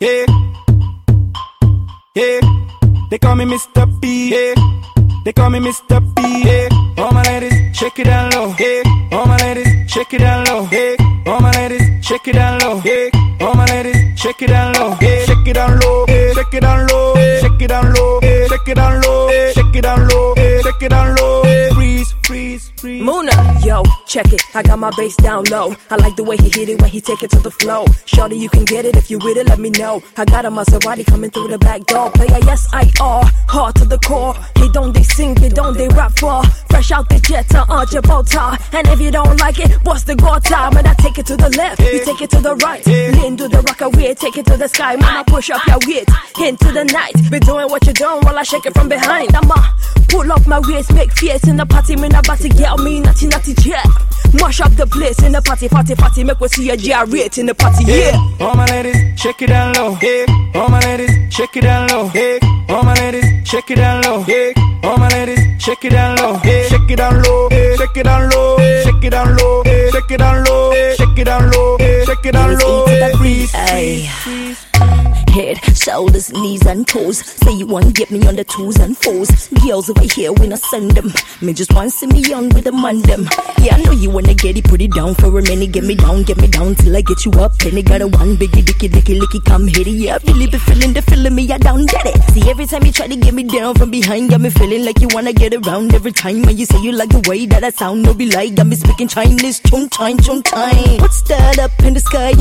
yeah. Yeah, they call me Mr. B, yeah. They call me Mr. B, yeah. All my ladies, shake it down low, yeah. All my ladies, shake it down low, yeah. All my ladies, shake it down low, yeah. All my ladies, shake it down low, yeah. Shake it down low, yeah. Shake it down low, yeah. Shake it down low, yeah. Shake it down low, yeah. Shake it down low, yeah. Shake it down low, yeah. Freeze, freeze, freeze. Muna, yo, check it. I got my bass down low. I like the way he hit it when he take it to the flow. Shorty, you can get it if you with it, let me know. I got a Maserati coming through the back door. Player, yes, I are. Hard to the core. Hey, don't they sing it, don't they rap for? Fresh out the jet to Gibraltar. And if you don't like it, what's the go time? And I take it to the left, you take it to the right. Lean to the rock away, take it to the sky. Man, I push up your weight into the night. Be doing what you doing while I shake it from behind. I'ma pull up my waist, make face in the party. Me not body girl, me natty jet. Mash up the place in the party, make we see a gyrate in the party, yeah. All my ladies, shake it down low, yeah. All my ladies, shake it down low, yeah. All my ladies, shake it down low, yeah. All my ladies, shake it down low, yeah. Shake it down low, yeah. Shake it down low, yeah. Shake it down low, yeah. Shake it down low, yeah. Shake it down low, yeah. Shake it down low, yeah. Freeze, freeze, freeze. Head, shoulders, knees and toes. Say you want get me on the twos and fours. Girls over here, we not send them. Me just want see me on with the man them. Yeah, I know you wanna get it, put it down for a minute. Get me down till I get you up. And it got a one biggie, dicky, licky, come hit it. Yeah, I really be feeling the feeling me, I down get it. See, every time you try to get me down from behind, got me feeling like you wanna get around every time. When you say you like the way that I sound, no be like, got me speaking Chinese, chung time. What's that up in the sky,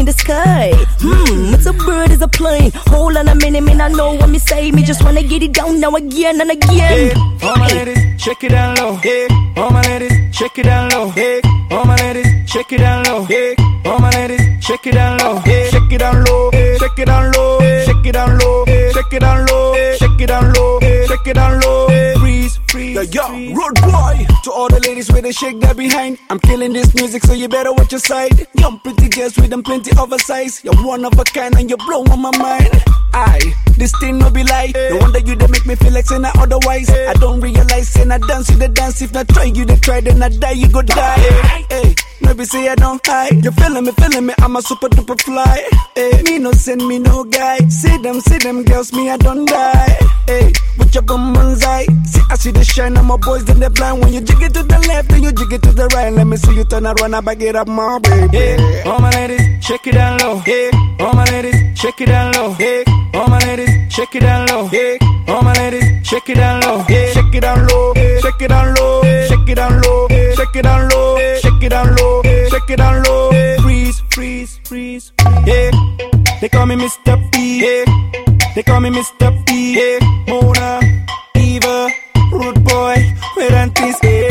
it's a bird, it's a plane. Hold on a minute, man, I know what me say. Me just wanna get it down now again and again. Yeah. All my ladies, shake it down low, yeah. All my ladies, shake it down low, yeah. All my ladies, shake it down low, yeah. All my ladies, shake it down low, yeah. Shake it down low, yeah. Shake it down low, yeah. Shake it down low, yeah. Shake it down low, yeah. Shake it down low, yeah. Shake it down low, yeah. Freeze, freeze. Yo, road boy. To all the ladies where they shake that behind. I'm killing this music, so you better watch your side. Young pretty girls with them plenty oversized. You're one of a kind and you blow on my mind. This thing no be lie. No wonder you they make me feel like saying otherwise. I don't realize saying I dance you the dance. If not try you they try, then I die you go die. Hey, maybe say I don't hide. You feeling me, I'm a super duper fly. Hey, me no send me no guy. See them girls, me I don't die. Hey, with your bum eye. See I see the shine on my boys, then they blind. When you jig it to the left, then you jig it to the right. Let me see you turn around, I back it up, my baby. Yeah. All my ladies, shake it down low. Yeah. All my ladies, shake it down low. Yeah. All my ladies, shake it down low. Yeah. All my ladies, shake it down low. Yeah. Shake it down low. Yeah. Shake it down low. Yeah. Shake it down low. Yeah. Shake it down low. Yeah. Shake it down low. Yeah. Shake it down low. Yeah. Freeze, freeze, freeze. Yeah. They call me Mr. B. Yeah. They call me Mr. B. Yeah. Mona, Eva, Rude Boy, where and things.